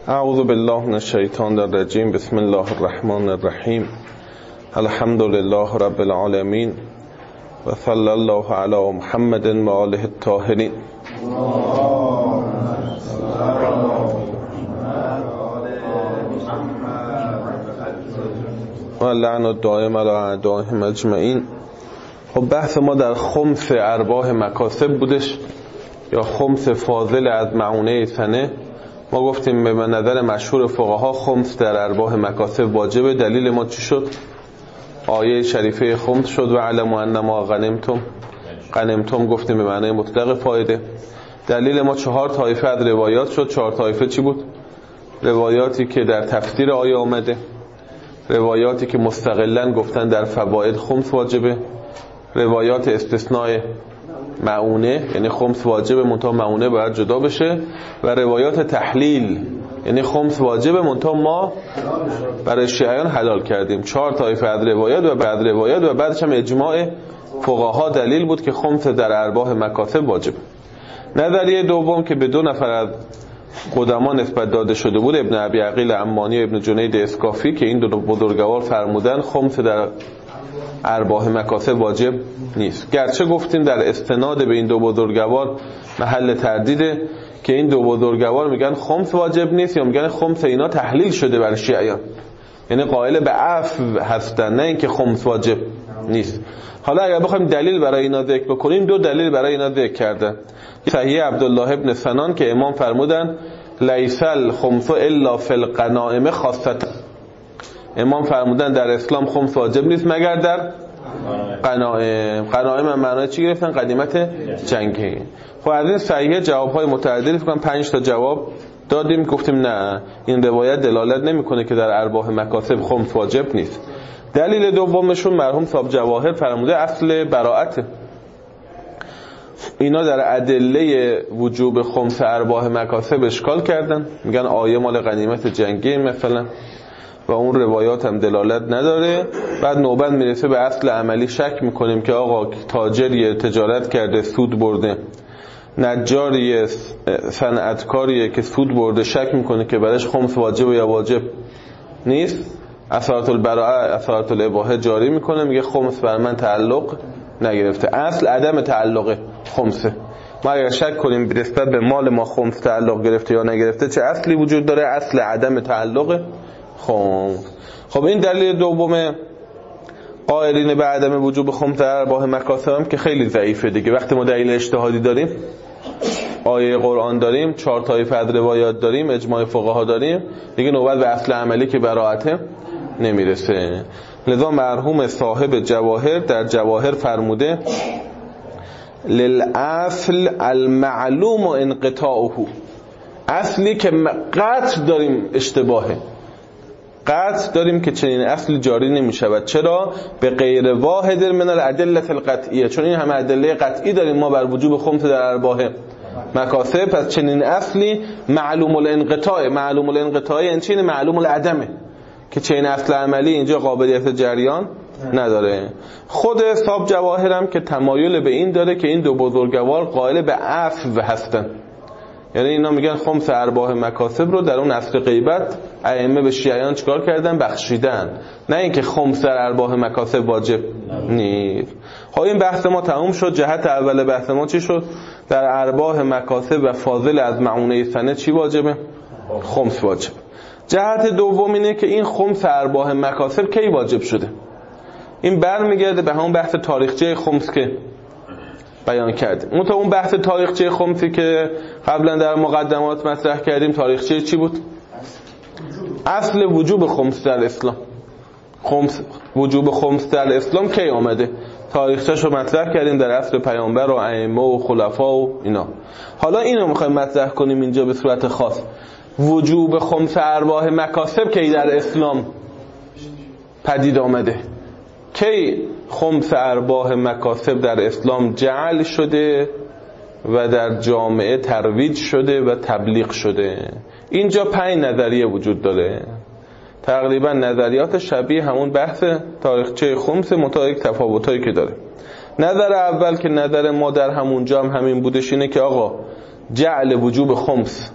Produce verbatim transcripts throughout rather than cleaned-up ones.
اعوذ بالله من الشیطان الرجیم. بسم الله الرحمن الرحیم. الحمد لله رب العالمین و صلی الله علی محمد و آله الطاهرین. و لعن الدائم علی اعدائهم اجمعین. خب بحث ما در خمس ارباح مکاسب بودش یا خمس فاضل از معونه سنه. ما گفتیم به نظر مشهور فقها خمس در ارباح مکاسب واجبه. دلیل ما چی شد؟ آیه شریفه خمس شد و علموا انما غنمتم. غنمتم گفتیم به معنی مطلق فایده. دلیل ما چهار طایفه از روایات شد. چهار طایفه چی بود؟ روایاتی که در تفسیر آیه آمده، روایاتی که مستقلاً گفتن در فواید خمس واجبه، روایات استثناء معونه یعنی خمس واجبه منتها معونه باید جدا بشه، و روایات تحلیل یعنی خمس واجبه منتها ما برای شیعیان حلال کردیم. چهار طایفه از روایات و بعد روایات و بعدش هم اجماع فقها دلیل بود که خمس در ارباح مکاسب واجبه. نظریه دوم که به دو نفر از قدما نسبت داده شده بود، ابن ابی عقیل عمانی و ابن جنید اسکافی، که این دو بزرگوار فرمودن خمس در ارباح مکاسب واجب نیست. گرچه گفتیم در استناد به این دو بزرگوار محل تردیده که این دو بزرگوار میگن خمس واجب نیست یا میگن خمس اینا تحلیل شده برای شیعیان، یعنی قائل به عفو هستن، نه اینکه خمس واجب نیست. حالا اگر بخوایم دلیل برای اینا ذکر بکنیم، دو دلیل برای اینا ذکر کردن. صحیح عبدالله ابن سنان که امام فرمودن لیس الخمس الا فی الغنائم خاصه. امام فرمودن در اسلام خمس واجب نیست مگر در غنائم. غنائم هم معنای چی گرفتن؟ غنیمت جنگی. خب از این صحیح جوابهای متعددی فکر کنم پنج تا جواب دادیم، گفتیم نه این روایت دلالت نمیکنه که در ارباح مکاسب خمس واجب نیست. دلیل دومشون مرحوم صاحب جواهر فرموده اصل براءت. اینا در ادله وجوب خمس ارباح مکاسب اشکال کردن، میگن آیه مال غنیمت جنگی مثلا و اون روایات هم دلالت نداره. بعد نوبت میرسه به اصل عملی، شک میکنیم که آقا تاجری تجارت کرده سود برده، نجاری صنعتکاریه که سود برده، شک میکنه که برش خمس واجب یا واجب نیست. اثرات البراءه اثرات الاباحه جاری میکنه، میگه خمس بر من تعلق نگرفته. اصل عدم تعلق خمسه. ما اگر شک کنیم نسبت به مال ما خمس تعلق گرفته یا نگرفته، چه اصلی وجود داره؟ اصل عدم تعلق خمس. خب این دلیل دوم قائلین به عدم وجوب خمس در ارباح مکاسب هم که خیلی ضعیفه دیگه. وقتی ما دلیل اجتهادی داریم، آیه قرآن داریم، چهار طایفه از روایات داریم، اجماع فقها داریم، دیگه نوبت به اصل عملی که براءته نمیرسه. لذا مرحوم صاحب جواهر در جواهر فرموده للأصل المعلوم انقطاعه. اصلی که قطع داریم اشتباهه، قطع داریم که چنین اصل جاری نمی شود. چرا؟ به غیر واحد من الادله القطعیه، چون این همه ادله قطعی داریم ما بر وجوب خمس در ارباح مکاسب. پس چنین اصلی معلوم الانقطاع. معلوم الانقطاع این چیه؟ معلوم العدمه، که چنین اصل عملی اینجا قابلیت جریان نداره. خود صاحب جواهرم که تمایل به این داره که این دو بزرگوار قائل به عفو هستن، یعنی اینا میگن خمس ارباح مکاسب رو در اون عصر غیبت ائمه به شیعیان چیکار کردن؟ بخشیدن، نه اینکه خمس در ارباح مکاسب واجب نیست. خب این بحث ما تموم شد. جهت اول بحث ما چی شد؟ در ارباح مکاسب و فاضل از معونه سنه چی واجبه؟ خمس واجب. جهت دوم اینه که این خمس ارباح مکاسب کی واجب شده؟ این برمیگرده به همون بحث تاریخچه خمس که بیان کردیم. اون تا اون بحث تاریخچه خمسی که قبلا در مقدمات مطرح کردیم، تاریخچه چی بود؟ اصل وجوب خمس در اسلام. خمس وجوب خمس در اسلام کی آمده؟ تاریخچه‌شو رو مطرح کردیم در عصر پیامبر و ائمه و خلفا و اینا. حالا اینو میخوایم مطرح کنیم اینجا به صورت خاص. وجوب خمس ارباح مکاسب کی در اسلام پدید آمده؟ کی خمس ارباح مکاسب در اسلام جعل شده و در جامعه ترویج شده و تبلیغ شده؟ اینجا پنج نظریه وجود داره، تقریبا نظریات شبیه همون بحث تاریخچه خمس، منتها یک تفاوتایی که داره. نظر اول که نظر ما در همونجا هم همین بودش، اینه که آقا جعل وجوب خمس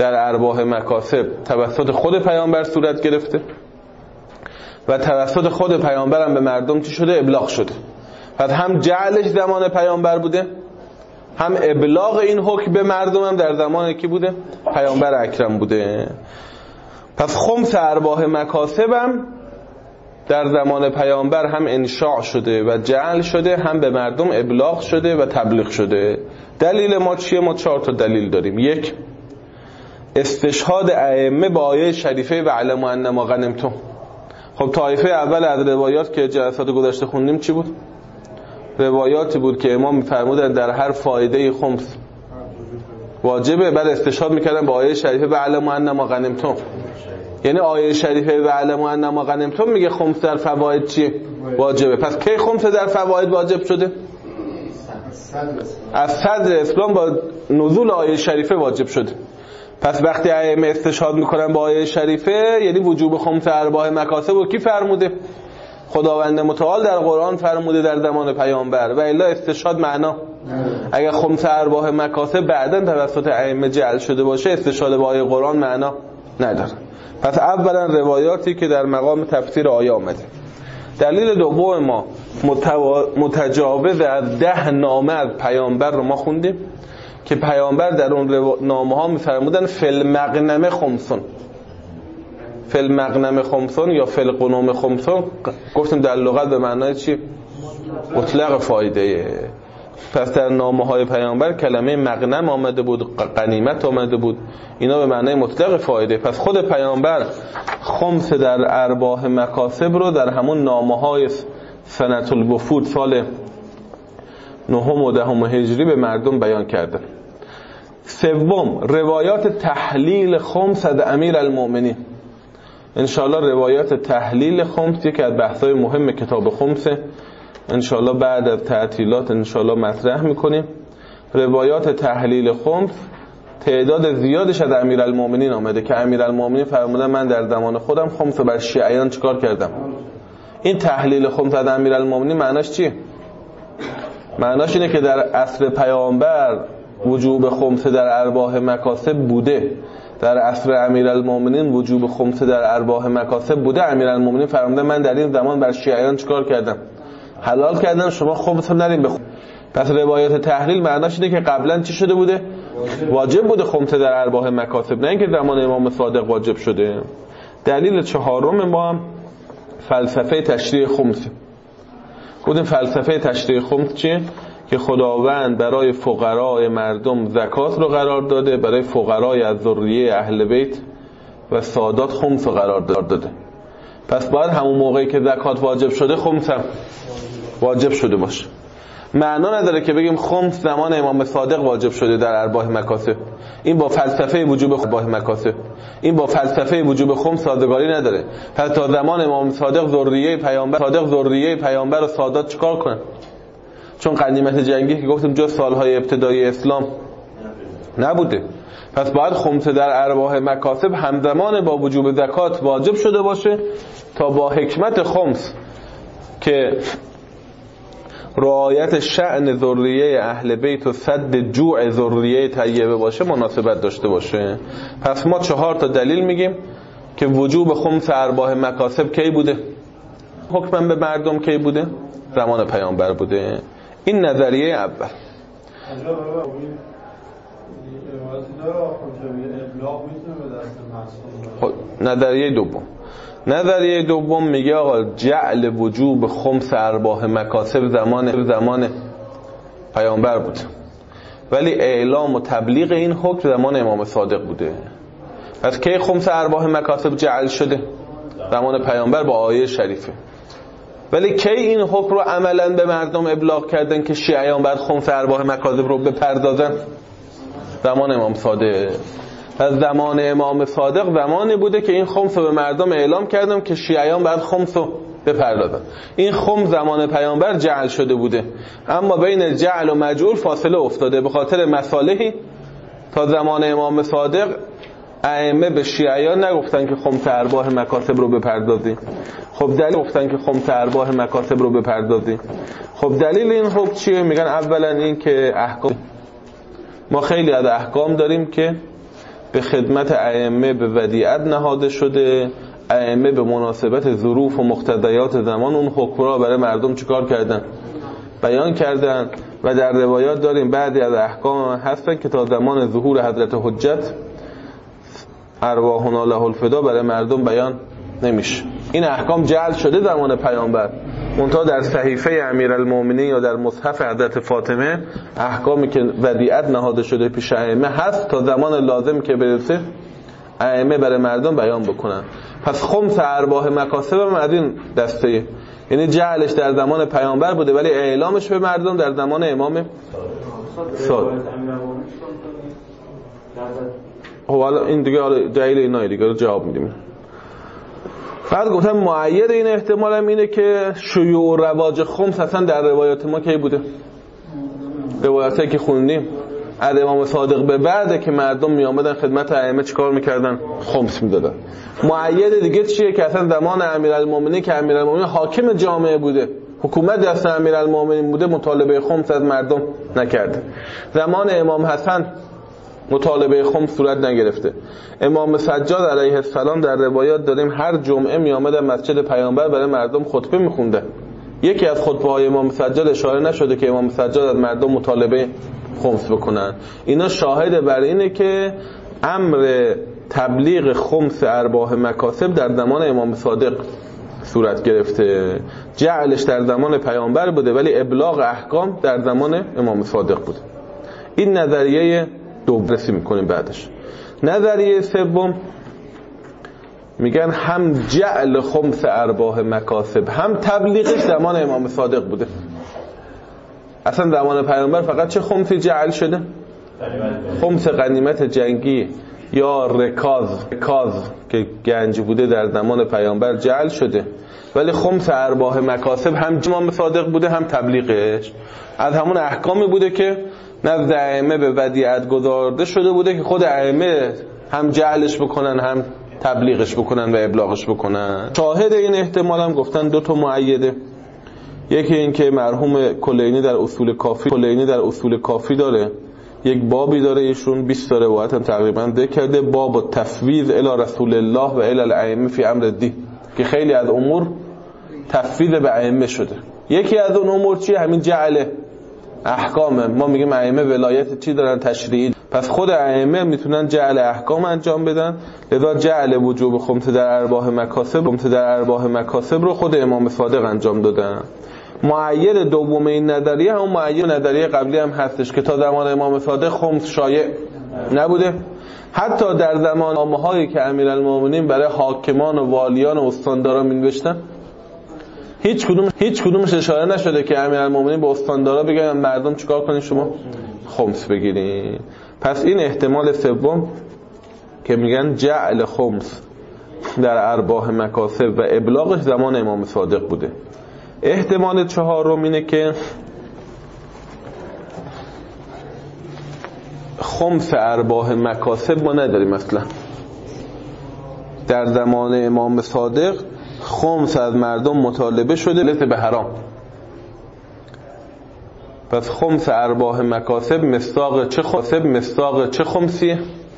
در ارباح مکاسب توسط خود پیامبر صورت گرفته و توسط خود پیامبر هم به مردم چی شده؟ ابلاغ شده. پس هم جعلش زمان پیامبر بوده، هم ابلاغ این حکم به مردم هم در زمان کی بوده؟ پیامبر اکرم بوده. پس خمس ارباح مکاسب هم در زمان پیامبر هم انشاء شده و جعل شده، هم به مردم ابلاغ شده و تبلیغ شده. دلیل ما چیه؟ ما چهار تا دلیل داریم. یک، استشهاد ائمه با آیه شریفه و علموا انما غنمتم. خب طایفه اول از روایات که جلسات گذشته خوندیم چی بود؟ روایاتی بود که امام می‌فرمودن در هر فایده خمس واجبه، بعد استشهاد میکردن با آیه شریفه و علموا انما غنمتم. یعنی آیه شریفه و علموا انما غنمتم میگه خمس در فواید چیه؟ واجبه. پس کی خمس در فواید واجب شده؟ از صدر اسلام با نزول آیه شریفه واجب شده. پس وقتی ائمه استشهاد میکنن با آیه شریفه یعنی وجوب خمس ارباح مکاسب رو کی فرموده؟ خداوند متعال در قرآن فرموده در زمان پیامبر، و الا استشهاد معنا. اگر خمس ارباح مکاسب بعداً توسط ائمه جعل شده باشه استشهاد با آیه قرآن معنا نداره. پس اولا روایاتی که در مقام تفسیر آیه آمده. دلیل دوم ما متجاوز از ده نامه از پیامبر رو ما خوندیم که پیامبر در اون نامه ها می‌فرمودن فل مغنم خمسون، فل مغنم خمسون یا فل قنوم خمسون. گفتیم در لغت به معنای چی؟ مطلق فایده. پس در نامه های پیامبر کلمه مغنم آمده بود، غنیمت آمده بود، اینا به معنای مطلق فایده. پس خود پیامبر خمس در ارباح مکاسب رو در همون نامه های سنة الوفود سال نهم و دهم هجری به مردم بیان کرده. سوم، روایات تحلیل خمس از امیر المؤمنین. انشاءالله روایات تحلیل خمس که از بحثای مهم کتاب خمسه، انشاءالله بعد از تعطیلات انشاءالله مطرح میکنیم. روایات تحلیل خمس تعداد زیادش از امیرالمومنین آمده که امیرالمومنین فرمودن من در زمان خودم خمس بر شیعیان چیکار کردم. این تحلیل خمس از امیرالمومنین معناش چیه؟ معناش اینه که در عصر پیامبر وجوب خمس در ارباح مکاسب بوده، در عصر امیرالمومنین وجوب خمس در ارباح مکاسب بوده. امیرالمومنین فرمودن من در این زمان بر شیعیان چیکار کردم؟ حلال کردم، شما خمس هم نرین بخون. پس روایت تحلیل معناش اینه که قبلا چی شده بوده؟ واجب بوده خمس در ارباح مکاسب، نه اینکه زمان امام صادق واجب شده. دلیل چهارم ما هم فلسفه تشریع خمس. گفتیم فلسفه تشریع خمس چیه؟ که خداوند برای فقرای مردم زکات رو قرار داده، برای فقرای از ذریه اهل بیت و سادات خمس رو قرار داده. پس باید همون موقعی که زکات واجب شده خمس هم واجب شده باشه. معنا نداره که بگیم خمس زمان امام صادق واجب شده در ارباح مکاسب. این با فلسفه وجوب ارباح مکاسب، این با فلسفه وجوب خمس سازگاری نداره. پس تا زمان امام صادق ذریه پیامبر صادق ذریه پیامبر و سادات چیکار کنن؟ چون غنیمت جنگی که گفتیم جز سالهای ابتدایی اسلام نبوده. پس باید خمس در ارباح مکاسب همزمان با وجوب زکات واجب شده باشه تا با حکمت خمس که رعایت شأن ذریه اهل بیت و سد جوع ذریه طیبه باشه مناسبت داشته باشه. پس ما چهار تا دلیل میگیم که وجوب خمس ارباح مکاسب کی بوده؟ حکم به مردم کی بوده؟ زمان پیامبر بوده. این نظریه اول. نظریه دوم نظریه دوم میگه آقا جعل وجوب خمس ارباح مکاسب زمان زمان پیامبر بود، ولی اعلام و تبلیغ این حکم زمان امام صادق بوده. پس کی خمس ارباح مکاسب جعل شده؟ زمان پیامبر با آیه شریفه. ولی کی این حکم رو عملاً به مردم ابلاغ کردن که شیعیان بعد خمس ارباح مکاسب رو بپردازن؟ زمان امام صادق. از زمان امام صادق زمانی بوده که این خمس رو به مردم اعلام کردم که شیعیان بعد خمس رو بپردازن. این خمس زمان پیامبر جعل شده بوده، اما بین جعل و مجعول فاصله افتاده به خاطر مصالحی. تا زمان امام صادق ائمه به شیعیان نگفتن که خمس ارباح مکاسب رو بپردازی. خب دلیل گفتن که خمس ارباح مکاسب رو بپردازی. خب دلیل این حکم چیه؟ میگن اولا این که احکام، ما خیلی از احکام داریم که به خدمت ائمه به ودیعت نهاده شده. ائمه به مناسبت ظروف و مقتضیات زمان اون حکم را برای مردم چیکار کردن؟ بیان کردن. و در روایات داریم بعضی از احکام هستن که تا زمان ظهور حضرت حجت ارواحنا له الفدا برای مردم بیان نمیشه. این احکام جعل شده زمان پیامبر، منتها در صحیفه امیرالمومنین یا در مصحف حضرت فاطمه احکامی که ودیعت نهاده شده پیش ائمه هست تا زمان لازم که برسه ائمه برای مردم بیان بکنن. پس خمس ارباح مکاسب هم از این دسته، یعنی جعلش در زمان پیامبر بوده ولی اعلامش به مردم در زمان امام صادق. حالا این دیگه دلیل اینا دیگه رو جواب میدیم. بعد گفتم معید این احتمال هم اینه که شیوع و رواج خمس اصلا در روایات ما کی بوده؟ روایاتی که خوندیم از امام صادق به بعده که مردم می آمدن خدمت ائمه چیکار میکردن؟ خمس میدادن. معید دیگه چیه؟ که اصلا زمان امیرالمومنین که امیرالمومنین حاکم جامعه بوده، حکومت دست امیرالمومنین بوده، مطالبه خمس از مردم نکرده. زمان امام حسن مطالبه خمس صورت نگرفته. امام سجاد علیه السلام در روایات داریم هر جمعه می آمدن مسجد پیامبر برای مردم خطبه میخونده. یکی از خطبه های امام سجاد اشاره نشده که امام سجاد از مردم مطالبه خمس بکنن. اینا شاهد بر اینه که امر تبلیغ خمس ارباح مکاسب در زمان امام صادق صورت گرفته. جعلش در زمان پیامبر بوده ولی ابلاغ احکام در زمان امام صادق بوده. این نظریه دوم رسی میکنیم بعدش. نظریه سوم میگن هم جعل خمس ارباح مکاسب هم تبلیغش زمان امام صادق بوده. اصلا زمان پیامبر فقط چه خمسی جعل شده؟ خمس غنیمت جنگی یا رکاز رکاز که گنج بوده در زمان پیامبر جعل شده، ولی خمس ارباح مکاسب هم امام صادق بوده هم تبلیغش از همون احکامی بوده که نزد ائمه به ودیعت گذارده شده بوده که خود ائمه هم جعلش بکنن هم تبلیغش بکنن و ابلاغش بکنن. شاهد این احتمال هم گفتن دو تا معیده. یکی این که مرحوم کلینی در اصول کافی کلینی در اصول کافی داره یک بابی داره، ایشون بیست تا روایت هم تقریبا ذکر کرده، باب التفویض الی رسول الله و الی الائمه فی امر الدین، که خیلی از امور تفویض به ائمه شده. یکی از اون امور چیه؟ همین جعل احکامه. ما میگیم ائمه ولایت چی دارن؟ تشریعی. پس خود ائمه میتونن جعل احکام انجام بدن، لذا جعل وجوب خمس در ارباح مکاسب خمس در ارباح مکاسب رو خود امام صادق انجام دادن. معید دوم این نظریه هم معید نظریه قبلی هم هستش که تا زمان امام صادق خمس شایع نبوده. حتی در زمان نامه‌هایی که امیرالمومنین برای حاکمان و والیان و استاندارا می‌نوشتن هیچ کدوم هیچ کدومش اشاره نشده که امیرالمومنین به استاندارا بگن مردم چیکار کنین شما؟ خمس بگیرین. پس این احتمال سوم که میگن جعل خمس در ارباح مکاسب و ابلاغش زمان امام صادق بوده. احتمال چهارم اینه که خمس ارباح مکاسب ما نداریم اصلا. در زمان امام صادق خمس از مردم مطالبه شده لذت به حرام. پس خمس ارباح مکاسب مصداق چه خمسب مصداق چه خمسیه؟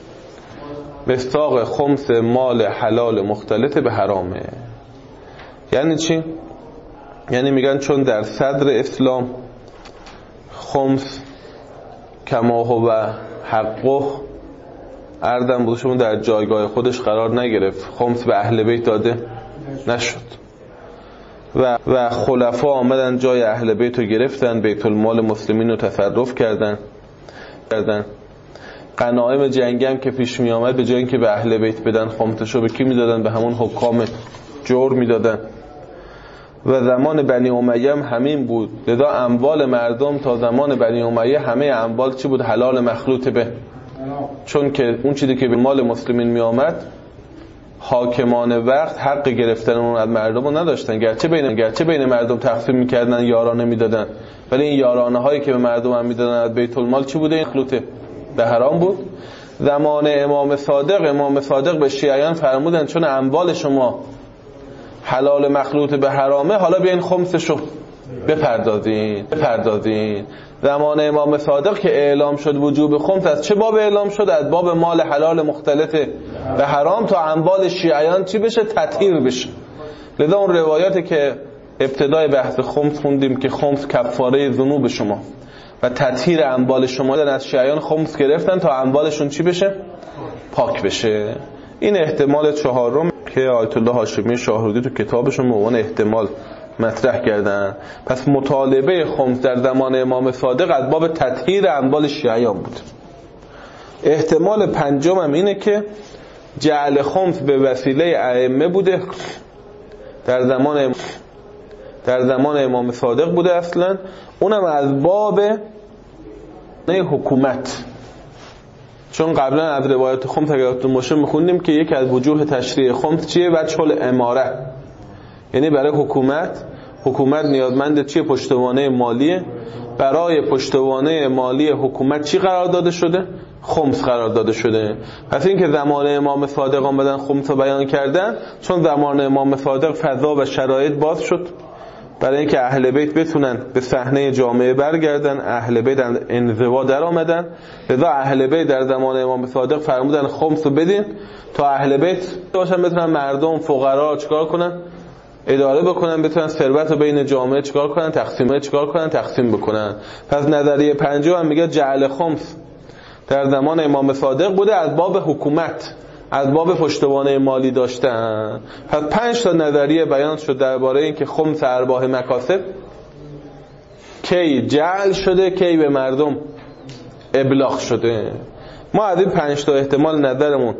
مصداق خمس مال حلال مختلط به حرامه. یعنی چی؟ یعنی میگن چون در صدر اسلام خمس کما هو حقه اردم بودشون در جایگاه خودش قرار نگرفت، خمس به اهل بیت داده نشد و و خلفا آمدن جای اهل بیت رو گرفتن، بیت المال مسلمین رو تصرف کردن کردن غنایم جنگی هم که پیش می آمد به جای اینکه به اهل بیت بدن خمسشو به کی میدادن؟ به همون حکام جور میدادن. و زمان بنی امیه هم همین بود، لذا اموال مردم تا زمان بنی امیه همه اموال چی بود؟ حلال مخلوط به، چون که اون چیزی که به مال مسلمین می آمد حاکمان وقت حق گرفتن اون از مردم رو نداشتن، گرچه بین گرچه بین مردم تقسیم میکردن یارانه میدادن، ولی این یارانه هایی که به مردم هم میدادن از بیت المال چی بوده؟ مخلوطه به حرام بود. زمان امام صادق امام صادق به شیعیان فرمودن چون اموال شما حلال مخلوط به حرامه، حالا بیاین خمسشو بپردازین بپردازین. زمان امام صادق که اعلام شد وجوب خمس، از چه باب اعلام شد؟ از باب مال حلال مختلط به حرام تا اموال شیعیان چی بشه؟ تطهیر بشه. لذا اون روایاتی که ابتدای بحث خمس خوندیم که خمس کفاره ذنوب شما و تطهیر اموال شما، در از شیعیان خمس گرفتن تا اموالشون چی بشه؟ پاک بشه. این احتمال چهارم که آیت الله هاشمی شاهرودی تو کتابشون به عنوان احتمال مطرح کردن. پس مطالبه خمس در زمان امام صادق از باب تطهیر اموال شیعیان بود. احتمال پنجم هم اینه که جعل خمس به وسیله ائمه بوده، در زمان در زمان امام صادق بوده اصلا، اونم از باب حکومت. چون قبلا از روایت خمس اگر یادتون باشه میخوندیم که یکی از وجوه تشریع خمس چیه؟ وجه الاماره، یعنی برای حکومت. حکومت نیازمند چیه؟ پشتوانه مالیه. برای پشتوانه مالی حکومت چی قرار داده شده؟ خمس قرار داده شده. پس این که زمان امام صادق آمدن خمس رو بیان کردن، چون زمان امام صادق فضا و شرایط باز شد برای اینکه اهل بیت بتونن به صحنه جامعه برگردن، اهل بیت انزوا در آمدن. لذا اهل بیت در زمان امام صادق فرمودن خمس رو بدین تا اهل بیت باشن، بتونن مردم فقرا چیکار کنن؟ اداره بکنن، بتونن ثروت رو بین جامعه چیکار کنن؟ تقسیم چیکار کنن؟ تقسیم بکنن. پس نظریه پنجم هم میگه جعل خمس در زمان امام صادق بوده از باب حکومت، از باب پشتوانه مالی داشتن. پس پنج تا نظریه بیان شد درباره این که خمس ارباح مکاسب کی جعل شده، کی به مردم ابلاغ شده. ما از این پنج تا احتمال نظرمون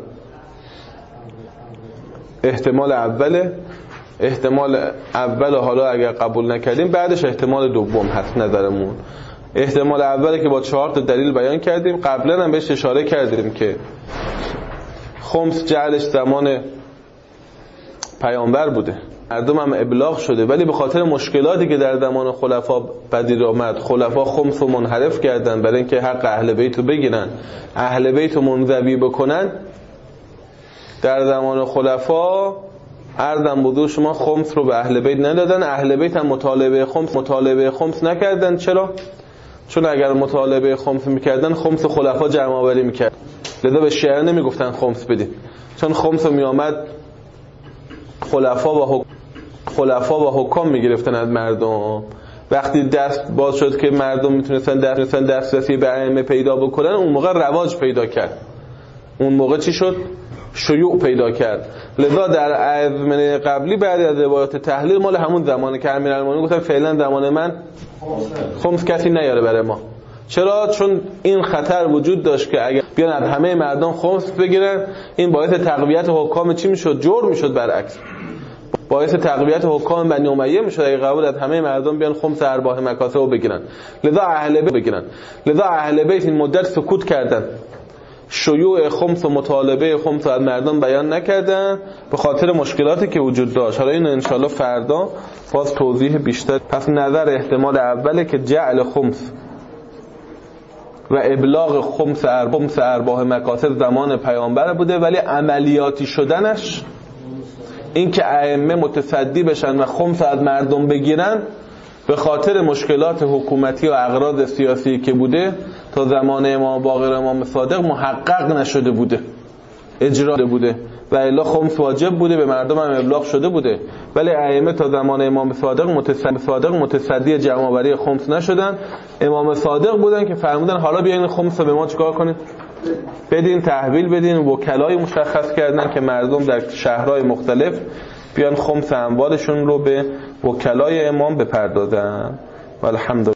احتمال اوله، احتمال اول حالا اگر قبول نکردیم بعدش احتمال دوم هست نظرمون. احتمال اوله که با چهار تا دلیل بیان کردیم، قبلا هم بهش اشاره کردیم که خمس جعلش زمان پیامبر بوده، مردم هم ابلاغ شده، ولی به خاطر مشکلاتی که در زمان خلفا پدید آمد، خلفا خمس رو منحرف کردن برای اینکه حق اهل بیت رو بگیرن، اهل بیت رو منزوی بکنن. در زمان خلفا عرضم بودو شما خمس رو به اهل بیت ندادن، اهل بیت هم مطالبه خمس مطالبه خمس نکردن. چرا؟ چون اگر مطالبه خمس میکردن خمس خلفا جمع آوری میکرد. لذا به شیعه نمیگفتن خمس بدین، چون خمس می آمد خلفا و حک... خلفا و حکام میگرفتن از مردم. وقتی دست باز شد که مردم میتونستن دست دسترسی به ائمه پیدا بکنن، اون موقع رواج پیدا کرد، اون موقع چی شد؟ شیوع پیدا کرد. لذا در ازمنه قبلی بعد از روایات تحلیل مال همون زمانه که امیرالمومنین گفتن فعلا زمان من خمس کسی نیاره برای ما. چرا؟ چون این خطر وجود داشت که اگر بیان از همه مردم خمس بگیرن، این باعث تقویت حکام چی میشد؟ جور میشد. برعکس باعث تقویت حکام بنی امیه میشد اگه قبول از همه مردم بیان خمس ارباح مکاسب رو بگیرن. لذا اهل بیت بگیرن. لذا اهل بیت این مدت سکوت کردن، شیوع خمس و مطالبه خمس از مردم بیان نکردن به خاطر مشکلاتی که وجود داشت. حالا این انشالله فردا باز توضیح بیشتر. پس نظر احتمال اوله که جعل خمس و ابلاغ خمس خمس ارباح مکاسب زمان پیامبر بوده، ولی عملیاتی شدنش، این که ائمه متصدی بشن و خمس از مردم بگیرن، به خاطر مشکلات حکومتی و اغراض سیاسی که بوده تا زمان امام باقر امام صادق محقق نشده بوده، اجرا بوده، و الا خمس واجب بوده، به مردم هم ابلاغ شده بوده، ولی ائمه تا زمان امام صادق متصدی صادق متصدی جمع آوری خمس نشدن. امام صادق بودن که فرمودن حالا بیاین خمس رو به ما چیکار کنید؟ بدین، تحویل بدین. وکلای مشخص کردن که مردم در شهرهای مختلف بیان خمس اموالشون رو به وکلای امام بپردازن. والحمد